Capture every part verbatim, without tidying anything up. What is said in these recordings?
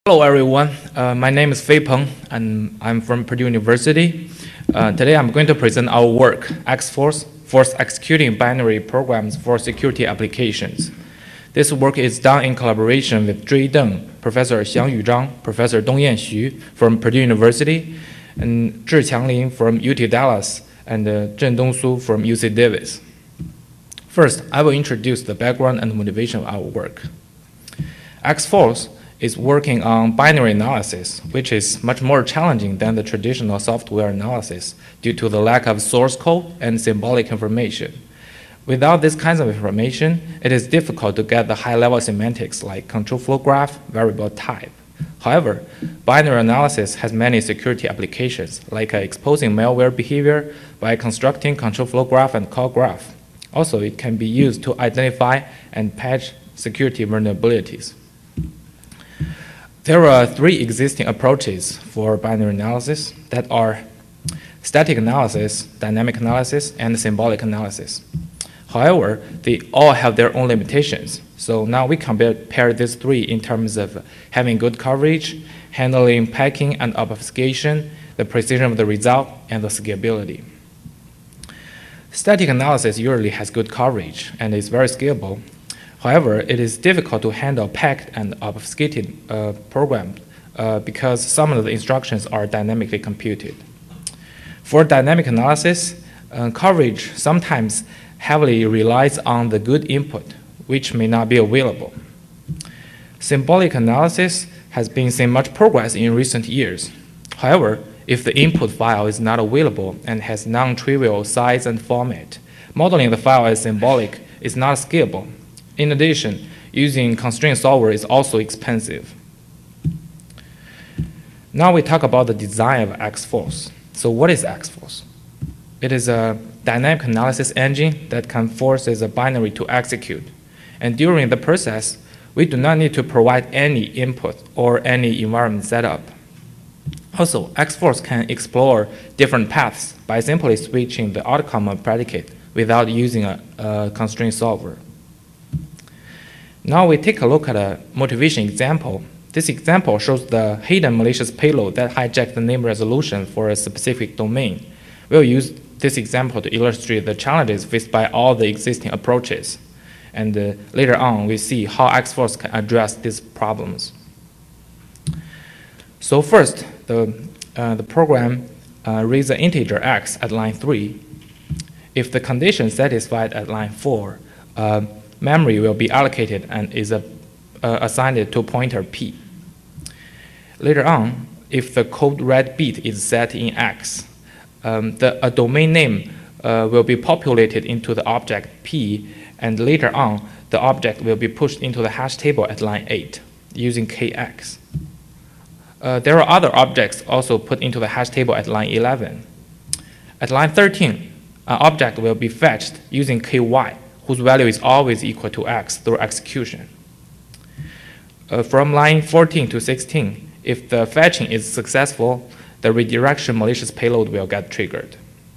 Hello everyone, uh, my name is Fei Peng and I'm from Purdue University. Uh, today I'm going to present our work, X-Force, Force Executing Binary Programs for Security Applications. This work is done in collaboration with Zhui Deng, Professor Xiangyu Zhang, Professor Dongyan Xu from Purdue University, and Zhiqiang Lin from U T Dallas, and uh, Zhendong Su from U C Davis. First, I will introduce the background and motivation of our work. X-Force is working on binary analysis, which is much more challenging than the traditional software analysis due to the lack of source code and symbolic information. Without this kind of information, it is difficult to get the high-level semantics like control flow graph, variable type. However, binary analysis has many security applications, like uh, exposing malware behavior by constructing control flow graph and call graph. Also, it can be used to identify and patch security vulnerabilities. There are three existing approaches for binary analysis that are static analysis, dynamic analysis, and symbolic analysis. However, they all have their own limitations. So now we compare these three in terms of having good coverage, handling packing and obfuscation, the precision of the result, and the scalability. Static analysis usually has good coverage and is very scalable. However, it is difficult to handle packed and obfuscated uh, programs uh, because some of the instructions are dynamically computed. For dynamic analysis, uh, coverage sometimes heavily relies on the good input, which may not be available. Symbolic analysis has been seeing much progress in recent years. However, if the input file is not available and has non-trivial size and format, modeling the file as symbolic is not scalable. In addition, using constraint solver is also expensive. Now we talk about the design of X-Force. So what is X-Force? It is a dynamic analysis engine that can force a binary to execute. And during the process, we do not need to provide any input or any environment setup. Also, X-Force can explore different paths by simply switching the outcome of predicate without using a, a constraint solver. Now we take a look at a motivation example. This example shows the hidden malicious payload that hijacked the name resolution for a specific domain. We'll use this example to illustrate the challenges faced by all the existing approaches. And uh, later on, we see how X-Force can address these problems. So first, the, uh, the program uh, reads an integer x at line three. If the condition satisfied at line four, uh, memory will be allocated and is a, uh, assigned to pointer p. Later on, if the code red bit is set in x, um, the, a domain name uh, will be populated into the object p, and later on, the object will be pushed into the hash table at line eight using kx. Uh, there are other objects also put into the hash table at line eleven. At line thirteen, an object will be fetched using ky, whose value is always equal to x through execution. Uh, from line fourteen to sixteen, if the fetching is successful, the redirection malicious payload will get triggered.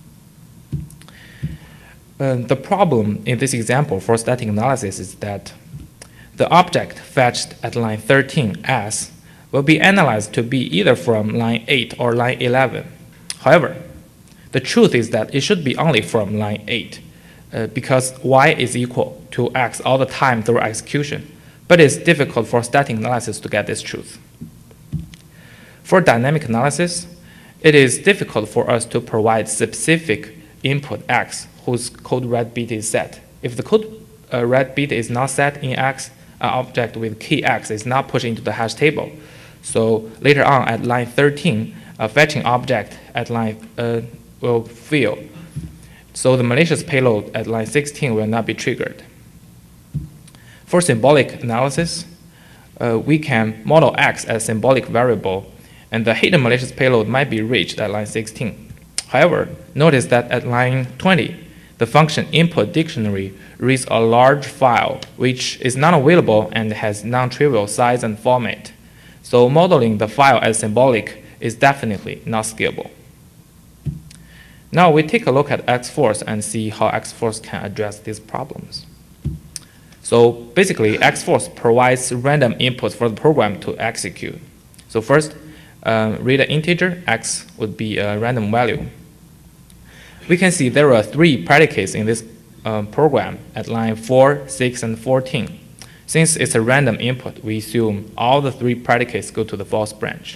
Uh, the problem in this example for static analysis is that the object fetched at line thirteen, s, will be analyzed to be either from line eight or line eleven. However, the truth is that it should be only from line eight. Uh, because y is equal to x all the time through execution, but it's difficult for static analysis to get this truth. For dynamic analysis, it is difficult for us to provide specific input x whose code red bit is set. If the code uh, red bit is not set in x, an object with key x is not pushed into the hash table. So later on at line thirteen, a fetching object at line uh, will fail. So the malicious payload at line sixteen will not be triggered. For symbolic analysis, uh, we can model x as symbolic variable, and the hidden malicious payload might be reached at line sixteen. However, notice that at line twenty, the function input dictionary reads a large file which is not available and has non-trivial size and format. So modeling the file as symbolic is definitely not scalable. Now we take a look at X-Force and see how X-Force can address these problems. So basically, X-Force provides random inputs for the program to execute. So first, uh, read an integer, x would be a random value. We can see there are three predicates in this uh, program at line four, six, and fourteen. Since it's a random input, we assume all the three predicates go to the false branch.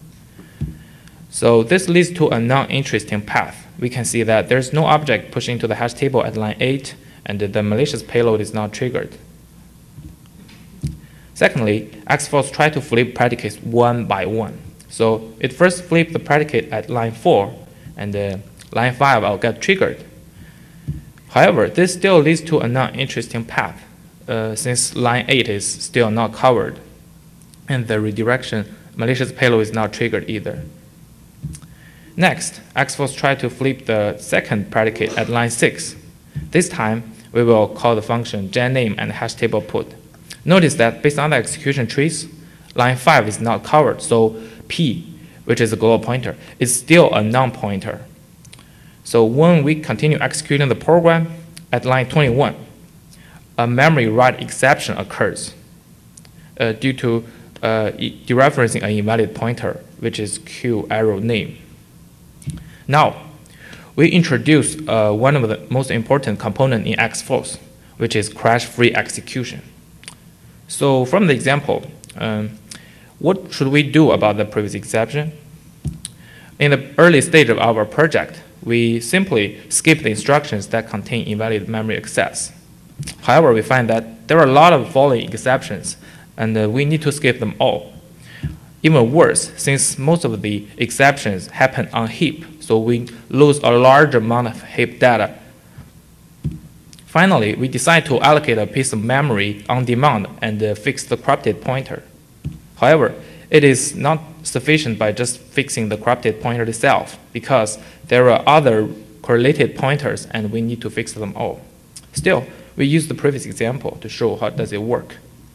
So this leads to a non-interesting path. We can see that there's no object pushed into the hash table at line eight, and the malicious payload is not triggered. Secondly, Xforce tried to flip predicates one by one. So it first flipped the predicate at line four, and uh, line five will get triggered. However, this still leads to a non-interesting path, uh, since line eight is still not covered, and the redirection malicious payload is not triggered either. Next, Xforce tried to flip the second predicate at line six. This time, we will call the function genName and hash table put. Notice that based on the execution trees, line five is not covered, so P, which is a global pointer, is still a non-pointer. So when we continue executing the program, at line twenty-one, a memory write exception occurs uh, due to uh, dereferencing an invalid pointer, which is Q arrow name. Now, we introduce uh, one of the most important components in Xforce, which is crash-free execution. So from the example, um, what should we do about the previous exception? In the early stage of our project, we simply skip the instructions that contain invalid memory access. However, we find that there are a lot of following exceptions, and uh, we need to skip them all. Even worse, since most of the exceptions happen on heap, so we lose a large amount of heap data. Finally, we decide to allocate a piece of memory on demand and uh, fix the corrupted pointer. However, it is not sufficient by just fixing the corrupted pointer itself, because there are other correlated pointers and we need to fix them all. Still, we use the previous example to show how does it work.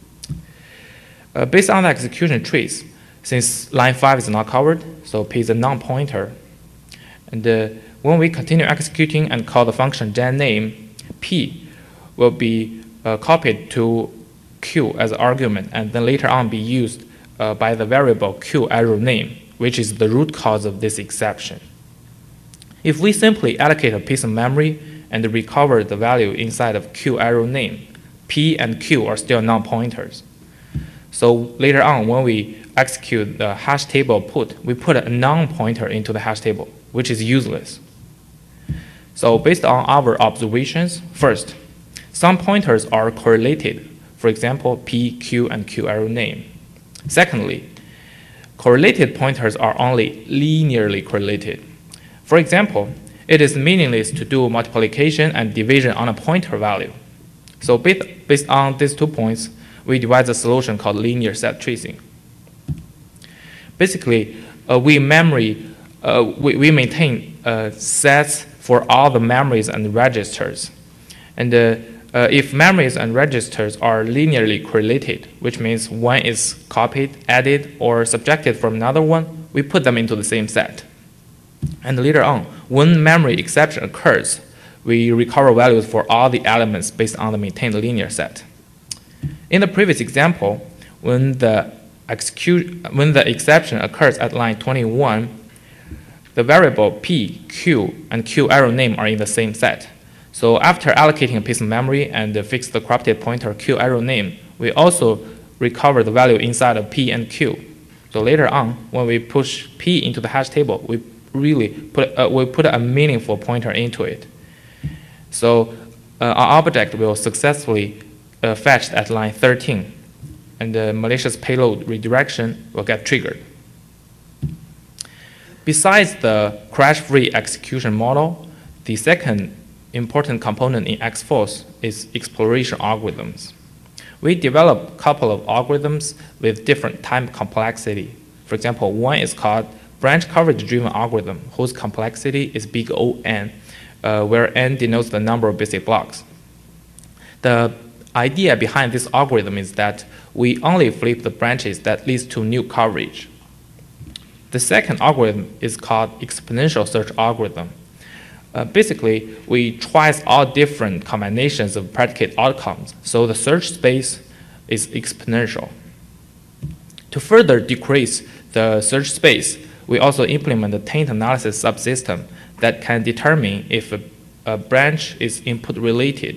Uh, based on the execution trees, since line five is not covered, so P is a non-pointer. And uh, when we continue executing and call the function genName, P will be uh, copied to Q as an argument, and then later on be used uh, by the variable Q arrow name, which is the root cause of this exception. If we simply allocate a piece of memory and recover the value inside of Q arrow name, P and Q are still non-pointers. So later on, when we execute the hash table put, we put a non-pointer into the hash table, which is useless. So based on our observations, first, some pointers are correlated, for example, P, Q, and Q arrow name. Secondly, correlated pointers are only linearly correlated. For example, it is meaningless to do multiplication and division on a pointer value. So based, based on these two points, we devise a solution called linear set tracing. Basically, uh, we memory, uh, we, we maintain uh, sets for all the memories and registers. And uh, uh, if memories and registers are linearly correlated, which means one is copied, added, or subtracted from another one, we put them into the same set. And later on, when memory exception occurs, we recover values for all the elements based on the maintained linear set. In the previous example, when the, execute, when the exception occurs at line twenty-one, the variable P, Q, and Q arrow name are in the same set. So after allocating a piece of memory and fix the corrupted pointer Q arrow name, we also recover the value inside of P and Q. So later on, when we push P into the hash table, we really put, uh, we put a meaningful pointer into it. So uh, our object will successfully uh, fetched at line thirteen, and the malicious payload redirection will get triggered. Besides the crash-free execution model, the second important component in Xforce is exploration algorithms. We developed a couple of algorithms with different time complexity. For example, one is called branch coverage-driven algorithm, whose complexity is big O n, uh, where n denotes the number of basic blocks. The idea behind this algorithm is that we only flip the branches that leads to new coverage. The second algorithm is called exponential search algorithm. Uh, basically, we try all different combinations of predicate outcomes, so the search space is exponential. To further decrease the search space, we also implement a taint analysis subsystem that can determine if a, a branch is input related.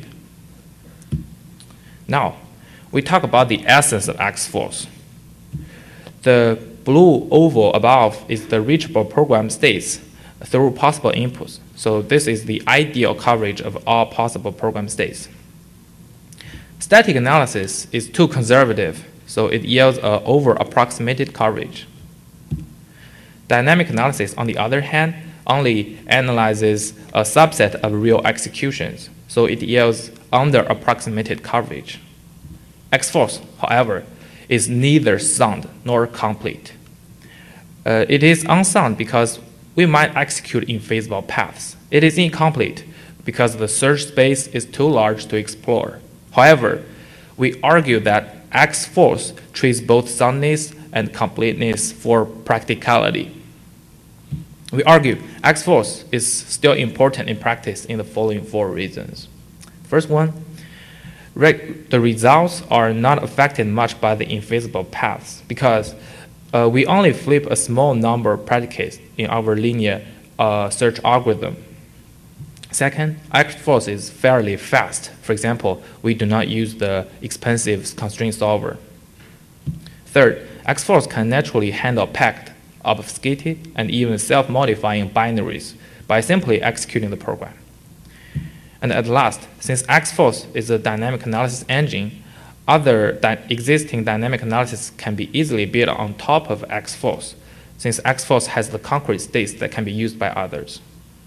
Now, we talk about the essence of X-Force. The blue oval above is the reachable program states through possible inputs. So this is the ideal coverage of all possible program states. Static analysis is too conservative, so it yields an over-approximated coverage. Dynamic analysis, on the other hand, only analyzes a subset of real executions, so it yields under-approximated coverage. X-Force, however, is neither sound nor complete. Uh, it is unsound because we might execute infeasible paths. It is incomplete because the search space is too large to explore. However, we argue that X-Force treats both soundness and completeness for practicality. We argue X-Force is still important in practice in the following four reasons. First one, the results are not affected much by the infeasible paths because uh, we only flip a small number of predicates in our linear uh, search algorithm. Second, X-Force is fairly fast. For example, we do not use the expensive constraint solver. Third, X-Force can naturally handle packed, obfuscated, and even self-modifying binaries by simply executing the program. And at last, since X-Force is a dynamic analysis engine, other di existing dynamic analysis can be easily built on top of X-Force, since X-Force has the concrete states that can be used by others.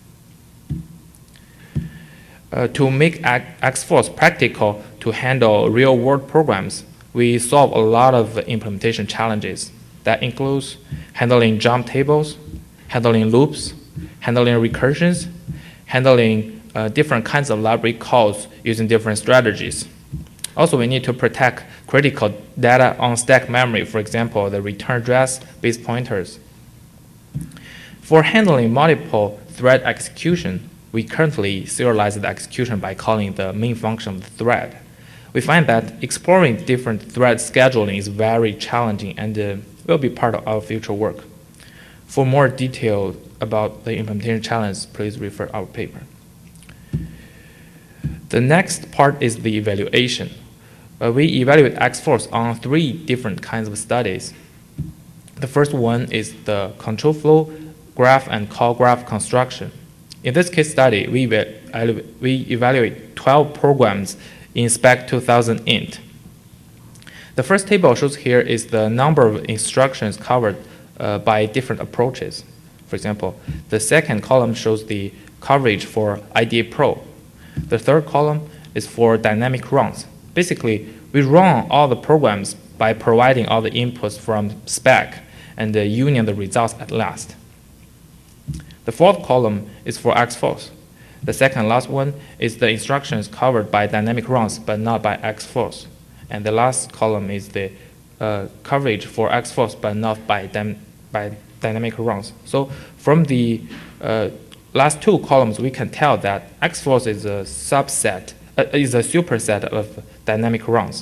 Uh, to make X-Force practical to handle real-world programs, we solve a lot of implementation challenges. That includes handling jump tables, handling loops, handling recursions, handling uh, different kinds of library calls using different strategies. Also, we need to protect critical data on stack memory, for example, the return address, base pointers. For handling multiple thread execution, we currently serialize the execution by calling the main function of the thread. We find that exploring different thread scheduling is very challenging and uh, will be part of our future work. For more detail about the implementation challenge, please refer our paper. The next part is the evaluation. Uh, we evaluate X-Force on three different kinds of studies. The first one is the control flow graph and call graph construction. In this case study, we, we evaluate twelve programs in spec two thousand int. The first table shows here is the number of instructions covered uh, by different approaches. For example, the second column shows the coverage for I D A Pro. The third column is for dynamic runs. Basically, we run all the programs by providing all the inputs from spec and uh, union the results at last. The fourth column is for X-Force. The second last one is the instructions covered by dynamic runs but not by X-Force. And the last column is the uh, coverage for X-Force but not by, dy by dynamic runs. So from the uh, last two columns, we can tell that X-Force is a subset, uh, is a superset of dynamic runs,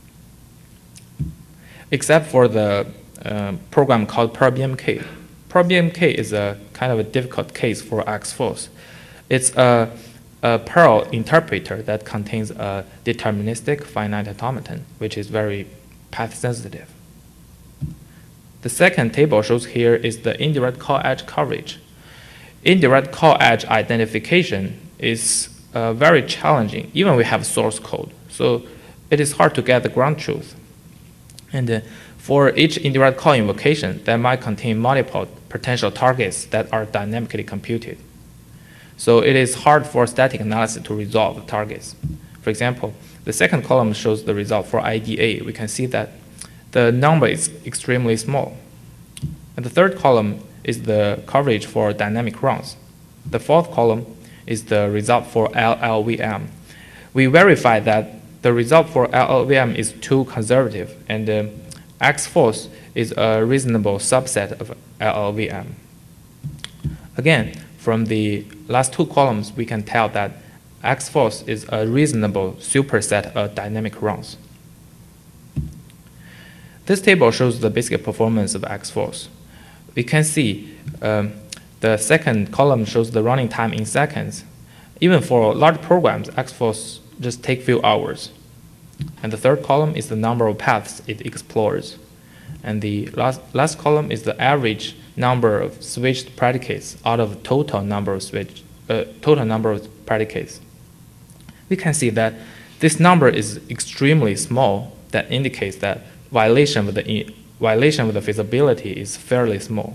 except for the uh, program called PerlBMK. PerlBMK is a kind of a difficult case for X-Force. It's a, a Perl interpreter that contains a deterministic finite automaton, which is very path sensitive. The second table shows here is the indirect call edge coverage. Indirect call edge identification is uh, very challenging, even we have source code. So it is hard to get the ground truth. And uh, for each indirect call invocation, that might contain multiple potential targets that are dynamically computed. So it is hard for static analysis to resolve the targets. For example, the second column shows the result for I D A. We can see that the number is extremely small. And the third column is the coverage for dynamic runs. The fourth column is the result for L L V M. We verify that the result for L L V M is too conservative, and uh, X-Force is a reasonable subset of L L V M. Again, from the last two columns, we can tell that X-Force is a reasonable superset of dynamic runs. This table shows the basic performance of Xforce. We can see um, the second column shows the running time in seconds. Even for large programs, Xforce just take few hours. And the third column is the number of paths it explores. And the last, last column is the average number of switched predicates out of total number of switch, uh, total number of predicates. We can see that this number is extremely small. That indicates that violation of the violation of the feasibility is fairly small.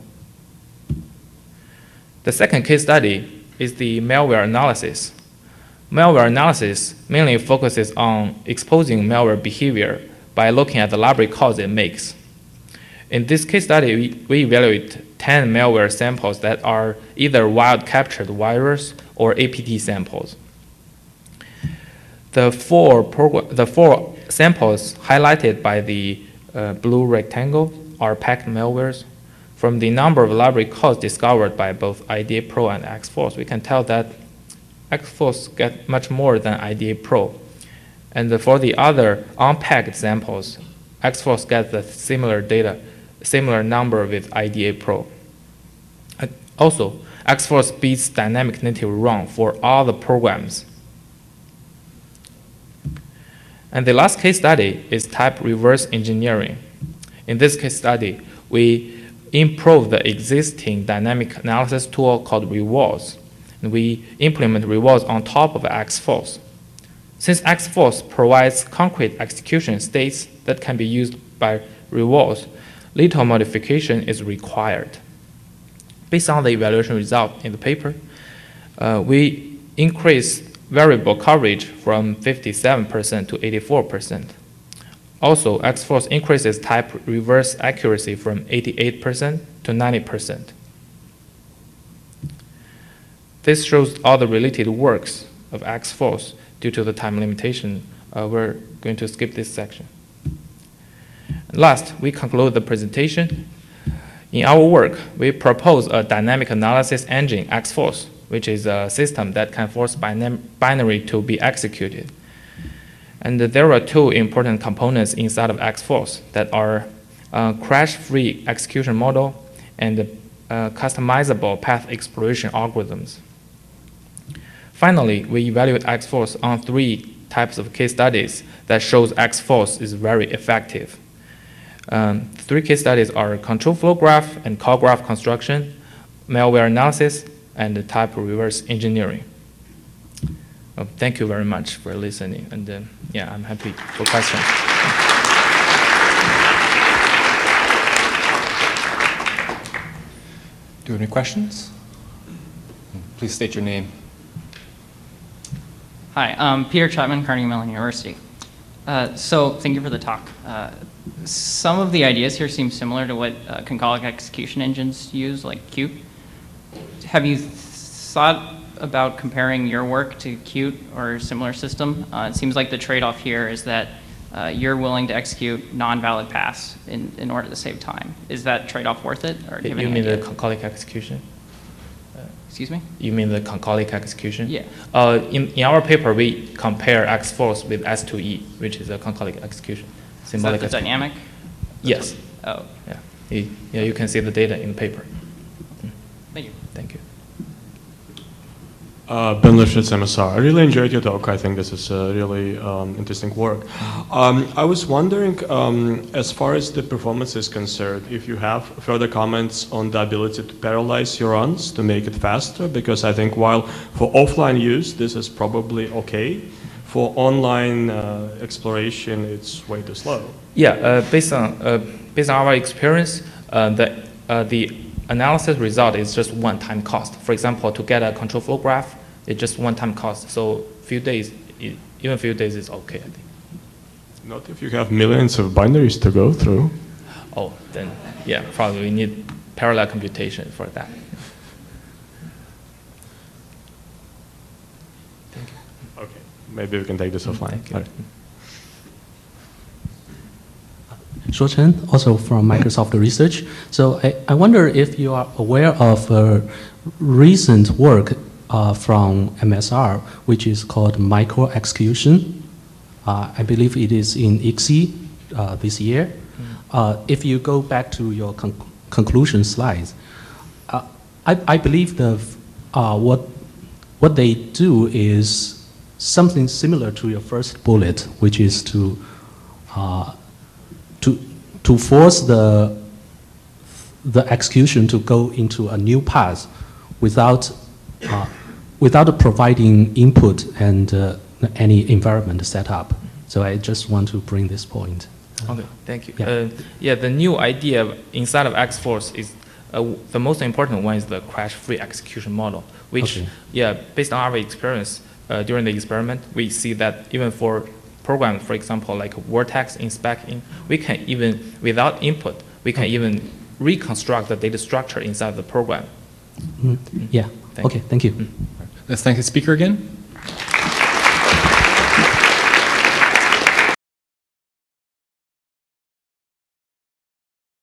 The second case study is the malware analysis. Malware analysis mainly focuses on exposing malware behavior by looking at the library calls it makes. In this case study, we, we evaluate ten malware samples that are either wild captured virus or A P T samples. The four, the four samples highlighted by the uh, blue rectangle are packed malwares. From the number of library calls discovered by both I D A Pro and Xforce, we can tell that Xforce get much more than I D A Pro. And for the other unpacked samples, Xforce gets the similar data, similar number with I D A Pro. And also, Xforce beats dynamic native run for all the programs. And the last case study is type reverse engineering. In this case study, we improve the existing dynamic analysis tool called Rewards. And we implement Rewards on top of Xforce. Since Xforce provides concrete execution states that can be used by Rewards, little modification is required. Based on the evaluation result in the paper, uh, we increase variable coverage from fifty-seven percent to eighty-four percent. Also, Xforce increases type reverse accuracy from eighty-eight percent to ninety percent. This shows all the related works of Xforce. Due to the time limitation, uh, we're going to skip this section. Last, we conclude the presentation. In our work, we propose a dynamic analysis engine, Xforce, which is a system that can force binary to be executed. And there are two important components inside of Xforce that are uh, crash-free execution model and uh, customizable path exploration algorithms. Finally, we evaluate Xforce on three types of case studies that shows Xforce is very effective. Um, three case studies are control flow graph and call graph construction, malware analysis, and type reverse engineering. Well, thank you very much for listening, and uh, yeah, I'm happy for questions. Do you have any questions? Please state your name. Hi, um, Peter Chapman, Carnegie Mellon University. Uh, so thank you for the talk. Uh, some of the ideas here seem similar to what uh, concolic execution engines use, like Qt. Have you th thought about comparing your work to Qt or a similar system? Uh, it seems like the trade-off here is that uh, you're willing to execute non-valid paths in, in order to save time. Is that trade-off worth it? Or do you, you mean idea? The concolic execution? Excuse me? You mean the concolic execution? Yeah. Uh, in, in our paper, we compare Xforce with S two E, which is a concolic execution. Symbolic is that the dynamic? Yes. Oh. Yeah. You, yeah, you can see the data in the paper. Thank you. Thank you. Uh, Ben Lifshitz, M S R. I really enjoyed your talk. I think this is uh, really um, interesting work. Um, I was wondering, um, as far as the performance is concerned, if you have further comments on the ability to parallelize your runs to make it faster, because I think while for offline use, this is probably okay, for online uh, exploration, it's way too slow. Yeah, uh, based on uh, based on our experience, uh, the uh, the analysis result is just one-time cost. For example, to get a control flow graph, it's just one-time cost. So few days, it, even few days is okay, I think. Not if you have millions of binaries to go through. Oh, then yeah, probably we need parallel computation for that. Thank you. Okay, maybe we can take this offline. Thank you. Shuo Chen, also from Microsoft Research. So I, I wonder if you are aware of uh, recent work uh, from M S R, which is called micro execution. Uh, I believe it is in I C S E uh, this year. uh, if you go back to your con conclusion slides, uh, I, I believe the, uh, what, what they do is something similar to your first bullet, which is to, uh, to, to force the, the execution to go into a new path without, uh, without providing input and uh, any environment setup. So I just want to bring this point. Okay, thank you. Yeah. Uh, yeah, the new idea inside of X-Force is uh, the most important one is the crash-free execution model, which, Okay. yeah, based on our experience uh, during the experiment, we see that even for programs, for example, like Vertex in SpecIn, we can even, without input, we can Okay. even reconstruct the data structure inside the program. Mm, yeah, Thank okay, you. thank you. Let's thank the speaker again.